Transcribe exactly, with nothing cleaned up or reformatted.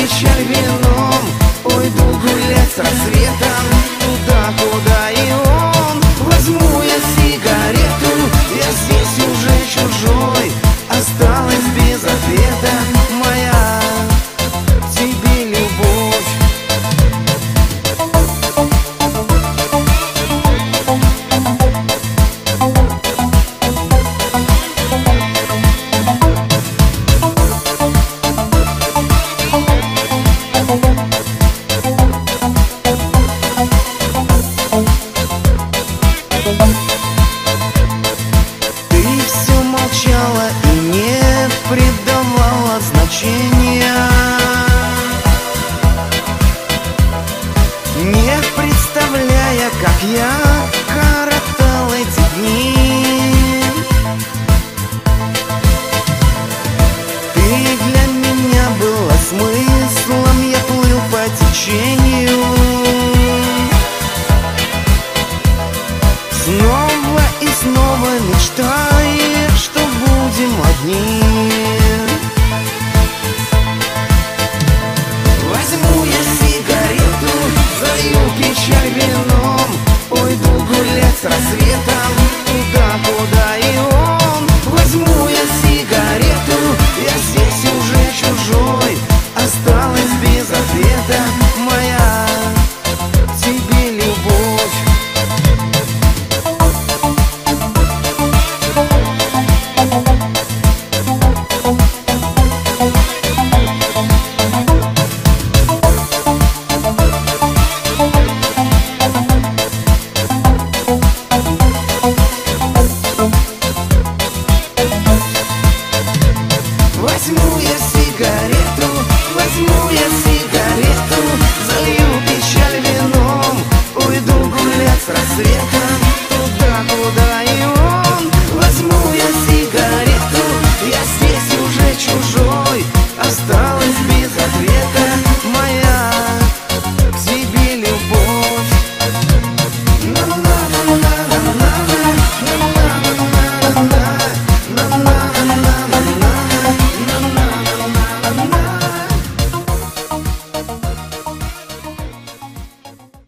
печаль вином, уйду гулять с рассветом туда, куда и он. Возьму я сигарету, я здесь уже чужой, осталась без ответа моя к тебе любовь. Ты все молчала и не придавала значения, не представляя, как я коротал эти дни. Ты для меня была смыслом, я плыл по течению. Снова и снова мечтая, что будем одни. Возьму я сигарету, залью печаль вином, уйду гулять с рассветом